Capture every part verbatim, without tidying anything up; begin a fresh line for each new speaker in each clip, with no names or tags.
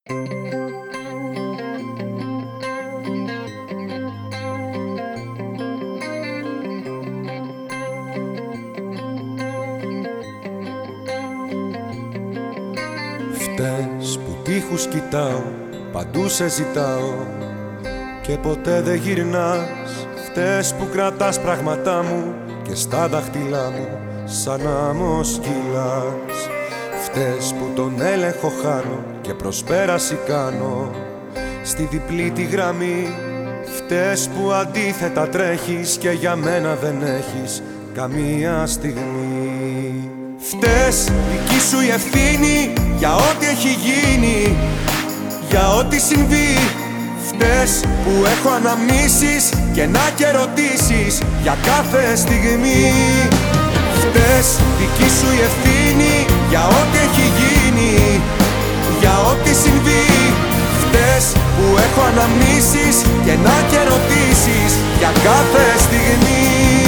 Φταίς που τείχους κοιτάω, παντού σε ζητάω και ποτέ δεν γυρνάς. Φταίς που κρατάς πράγματά μου και στα δάχτυλά μου σαν άμμο σκυλάς. Φταίς που τον έλεγχο χάνω και προσπέραση κάνω στη διπλή τη γραμμή. Φταίς που αντίθετα τρέχεις και για μένα δεν έχεις καμία στιγμή. Φταίς δική σου η ευθύνη για ό,τι έχει γίνει, για ό,τι συμβεί. Φταίς που έχω αναμνήσεις και να και ερωτήσεις για κάθε στιγμή. Φταίς δική σου η ευθύνη για ό,τι έχει γίνει, για ό,τι συμβεί. Φταίς που έχω αναμνήσεις και να και ερωτήσεις για κάθε στιγμή.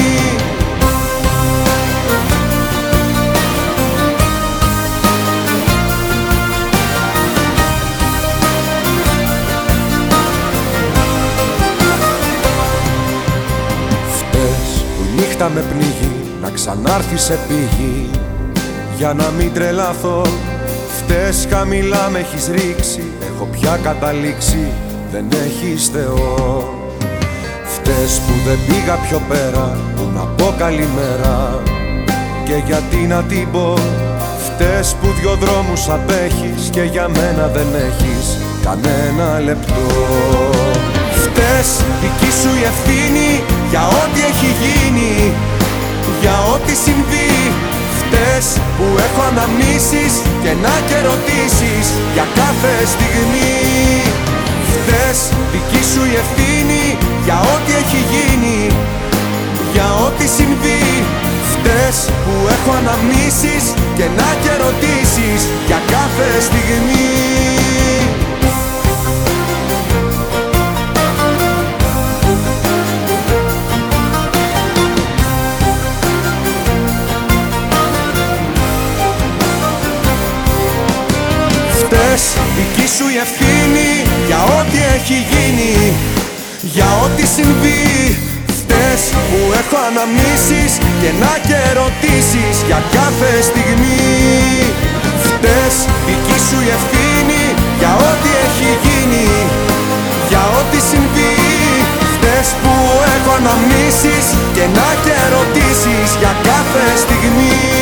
Νύχτα με πνίγει, να ξανάρθει σε πήγη για να μην τρελαθώ. Φταίς χαμηλά με έχεις ρίξει, έχω πια καταλήξει, δεν έχεις Θεό. Φταίς που δεν πήγα πιο πέρα, που να πω καλημέρα και γιατί να την πω. Φταίς που δυο δρόμους απέχεις και για μένα δεν έχεις κανένα λεπτό. Φταίς δική σου η ευθύνη για ό,τι έχει γίνει, για ό,τι συμβεί. Φταίς που έχω αναμνήσεις και να και ερωτήσεις για κάθε στιγμή. Φταίς δική σου η ευθύνη για ό,τι έχει γίνει, για ό,τι συμβεί. Φταίς που έχω αναμνήσεις και να και ερωτήσεις για κάθε στιγμή. Φταίς δική σου η ευθύνη για ό,τι έχει γίνει, για ό,τι συμβεί. Φταίς που έχω αναμνήσεις και να και ερωτήσεις για κάθε στιγμή. Φταίς δική σου η ευθύνη για ό,τι έχει γίνει, για ό,τι συμβεί. Φταίς που έχω αναμνήσεις και να και ερωτήσεις για κάθε στιγμή.